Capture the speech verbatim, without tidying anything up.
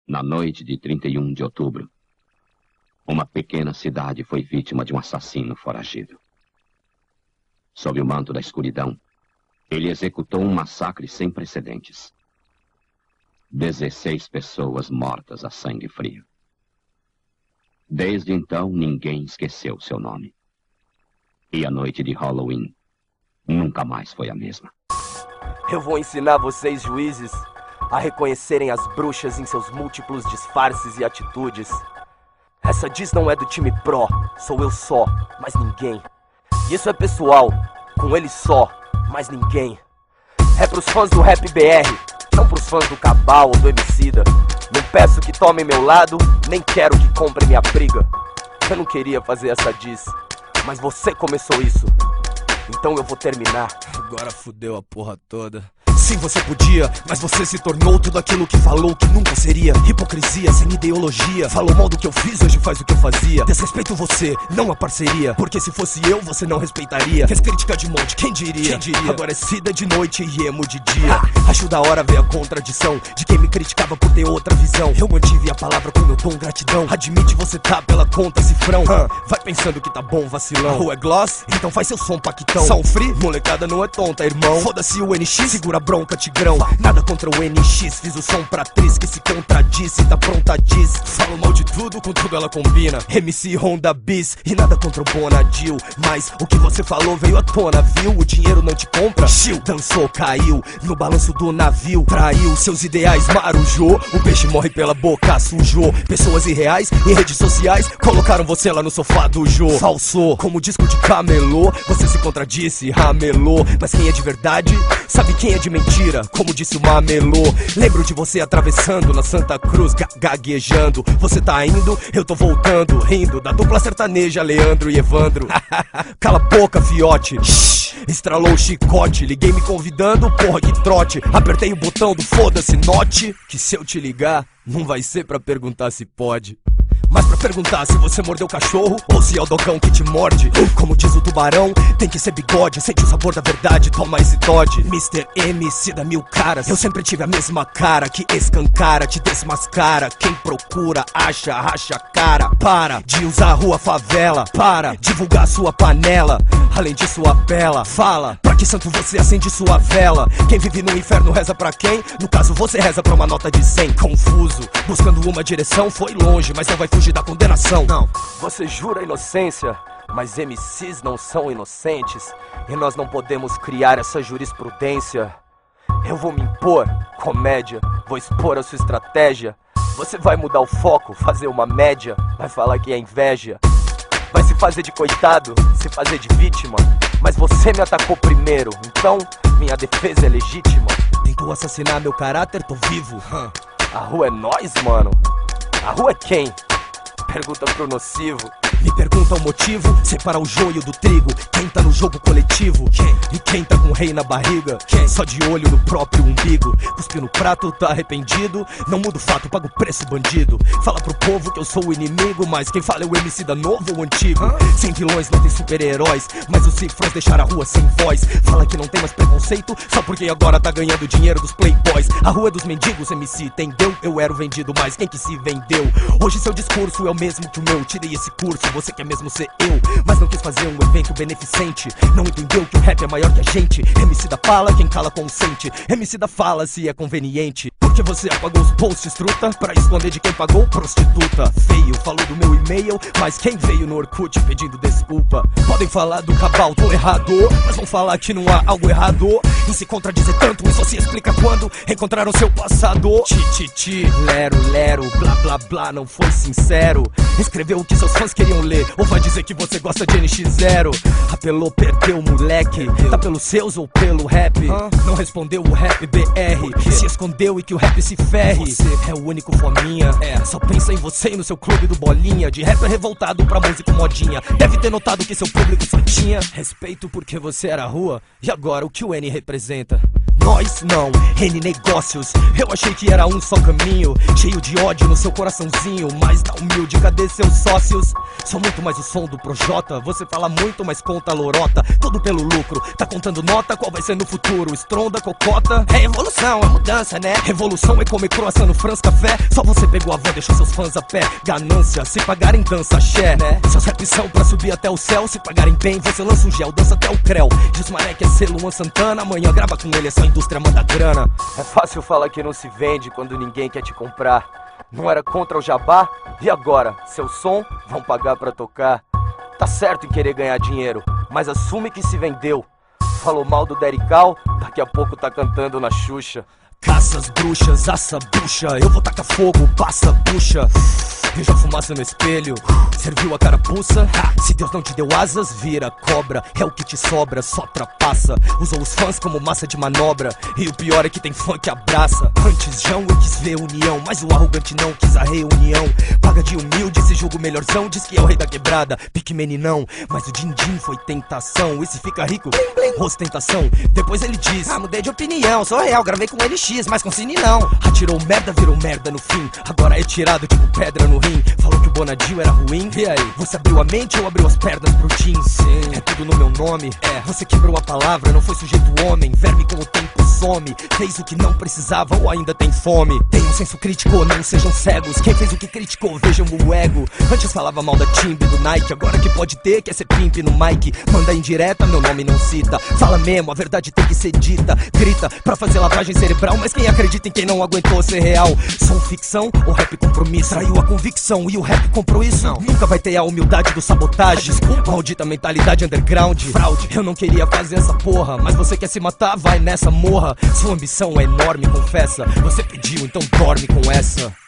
Na noite de trinta e um de outubro, uma pequena cidade foi vítima de um assassino foragido. Sob o manto da escuridão, ele executou um massacre sem precedentes. dezesseis pessoas mortas a sangue frio. Desde então, ninguém esqueceu seu nome. E a noite de Halloween nunca mais foi a mesma. Eu vou ensinar vocês, juízes, a reconhecerem as bruxas em seus múltiplos disfarces e atitudes. Essa diz não é do time pró, sou eu só, mais ninguém. Isso é pessoal, com ele só, mais ninguém. É pros fãs do Rap B R, não pros fãs do Cabal ou do Emicida. Não peço que tomem meu lado, nem quero que comprem minha briga. Eu não queria fazer essa diss, mas você começou isso, então eu vou terminar. Agora fudeu a porra toda. Sim, você podia, mas você se tornou tudo aquilo que falou que nunca seria. Hipocrisia, sem ideologia. Falou mal do que eu fiz, hoje faz o que eu fazia. Desrespeito você, não a parceria, porque se fosse eu, você não respeitaria. Fez crítica de monte, quem diria? Quem diria? Agora é Cida de noite e emo de dia. Acho da hora ver a contradição de quem me criticava por ter outra visão. Eu mantive a palavra com meu tom gratidão. Admite você tá pela conta cifrão. Hum, vai pensando que tá bom, vacilão. Ou é gloss? Então faz seu som paquitão. Sound free? Molecada não é tonta, irmão. Foda-se o N X, segura a bronca, tigrão. Nada contra o N X, fiz o som pra atriz que se contradisse, tá pronta, diz. Falo mal de tudo, com tudo ela combina. M C Honda Bis, e nada contra o Bonadil. Mas o que você falou veio à tona, viu? O dinheiro não te compra. Chiu, dançou, caiu no balanço do navio. Traiu seus ideais, marujou. O peixe morre pela boca, sujou. Pessoas irreais em redes sociais colocaram você lá no sofá do Jô. Falsou, como disco de camelô. Você se contradisse, ramelou. Mas quem é de verdade, sabe quem é de mentira, como disse o Mamelô. Lembro de você atravessando na Santa Cruz, ga gaguejando. Você tá indo, eu tô voltando, rindo da dupla sertaneja Leandro e Evandro. Cala a boca, fiote. Shhh, estralou o chicote. Liguei me convidando, porra que trote. Apertei o botão do foda-se, note que se eu te ligar, não vai ser pra perguntar se pode, mas pra perguntar se você mordeu o cachorro ou se é o dogão que te morde. Como diz o tubarão, tem que ser bigode. Sente o sabor da verdade, toma esse Todd. mister M C da mil caras, eu sempre tive a mesma cara que escancara, te desmascara. Quem procura, acha, racha a cara. Para de usar a rua favela, para divulgar sua panela. Além disso, apela, fala pra que santo você acende sua vela. Quem vive no inferno reza pra quem? No caso você reza pra uma nota de cem. Confuso, buscando uma direção, foi longe, mas não vai fugir da condenação. Não. Você jura inocência, mas M Cs não são inocentes, e nós não podemos criar essa jurisprudência. Eu vou me impor, comédia, vou expor a sua estratégia. Você vai mudar o foco, fazer uma média, vai falar que é inveja. Vai se fazer de coitado, se fazer de vítima, mas você me atacou primeiro, então minha defesa é legítima. Tentou assassinar meu caráter, tô vivo. Hum. A rua é nós, mano. A rua é quem? Pergunta pro nocivo. Me pergunta o motivo, separa o joio do trigo. Quem tá no jogo coletivo? Quem? E quem tá com o rei na barriga? Quem? Só de olho no próprio umbigo. Cuspi no prato, tá arrependido? Não muda o fato, paga o preço, bandido. Fala pro povo que eu sou o inimigo, mas quem fala é o M C da novo ou antigo. Hã? Sem vilões não tem super-heróis, mas os cifrões deixaram a rua sem voz. Fala que não tem mais preconceito, só porque agora tá ganhando dinheiro dos playboys. A rua é dos mendigos, M C, entendeu? Eu era o vendido, mas quem que se vendeu? Hoje seu discurso é o mesmo que o meu, tirei esse curso. Você quer mesmo ser eu, mas não quis fazer um evento beneficente. Não entendeu que o rap é maior que a gente. M C da fala, quem cala consente. M C da fala se é conveniente. Porque você apagou os posts, truta, pra esconder de quem pagou, prostituta. Feio, falou do meu e-mail, mas quem veio no Orkut pedindo desculpa? Podem falar do Cabal, tô errado, mas vão falar que não há algo errado em se contradizer tanto, e só se explica quando encontraram seu passado. Ti, ti, ti, lero, lero, blá, blá, blá, não foi sincero. Escreveu o que seus fãs queriam ler, ou vai dizer que você gosta de N X zero. Apelou, perdeu, moleque, tá pelos seus ou pelo rap? Não respondeu o Rap B R, se escondeu e que o rap se ferre. Você é o único fominha, é. Só pensa em você e no seu clube do bolinha. De rapper revoltado pra música modinha. Deve ter notado que seu público só tinha respeito porque você era rua. E agora o que o N representa? Nós não, N negócios. Eu achei que era um só caminho, cheio de ódio no seu coraçãozinho, mas tá humilde, cadê seus sócios? Sou muito mais o som do Projota. Você fala muito, mas conta lorota. Tudo pelo lucro, tá contando nota, qual vai ser no futuro? Estronda, cocota? É evolução, é mudança, né? Revolução solução é comer croissant no France Café. Só você pegou a van, deixou seus fãs a pé. Ganância, se pagarem dança axé, né? Seus raps são pra subir até o céu. Se pagarem bem, você lança um gel, dança até o creu. Diz Maré que é ser Luan Santana, amanhã grava com ele, essa indústria manda grana. É fácil falar que não se vende quando ninguém quer te comprar. Não era contra o jabá? E agora? Seu som? Vão pagar pra tocar. Tá certo em querer ganhar dinheiro, mas assume que se vendeu. Falou mal do Derical, daqui a pouco tá cantando na Xuxa. Caça as bruxas, assa bucha. Eu vou tacar fogo, passa, puxa. Vejo a fumaça no espelho. Serviu a carapuça? Ha! Se Deus não te deu asas, vira cobra. É o que te sobra, só trapaça. Usou os fãs como massa de manobra. E o pior é que tem fã que abraça. Antes João eu quis ver união, mas o arrogante não quis a reunião. Paga de humilde, se julga o melhorzão. Diz que é o rei da quebrada, pique meninão. Mas o din-din foi tentação. E se fica rico, ostentação. Depois ele diz: ah, mudei de opinião, sou real, gravei com ele X, mas com Cine não. Atirou merda, virou merda no fim. Agora é tirado tipo pedra no rim. Falou que o Bonadio era ruim. E aí? Você abriu a mente ou abriu as pernas pro Tim? Sim. É tudo no meu nome. É. Você quebrou a palavra, não foi sujeito homem. Verme com o tempo some. Fez o que não precisava ou ainda tem fome. Tem um senso crítico, não sejam cegos. Quem fez o que criticou, vejam o ego. Antes falava mal da Timbe, do Nike. Agora que pode ter, quer ser pimp no mic. Manda indireta, meu nome não cita. Fala mesmo, a verdade tem que ser dita. Grita pra fazer lavagem cerebral. Mas quem acredita em quem não aguentou ser real? São ficção ou rap compromisso? Traiu a convicção e o rap comprou isso? Não. Nunca vai ter a humildade do sabotagem. Desculpa. Maldita mentalidade underground. Fraude. Eu não queria fazer essa porra, mas você quer se matar, vai nessa morra. Sua ambição é enorme, confessa. Você pediu, então dorme com essa.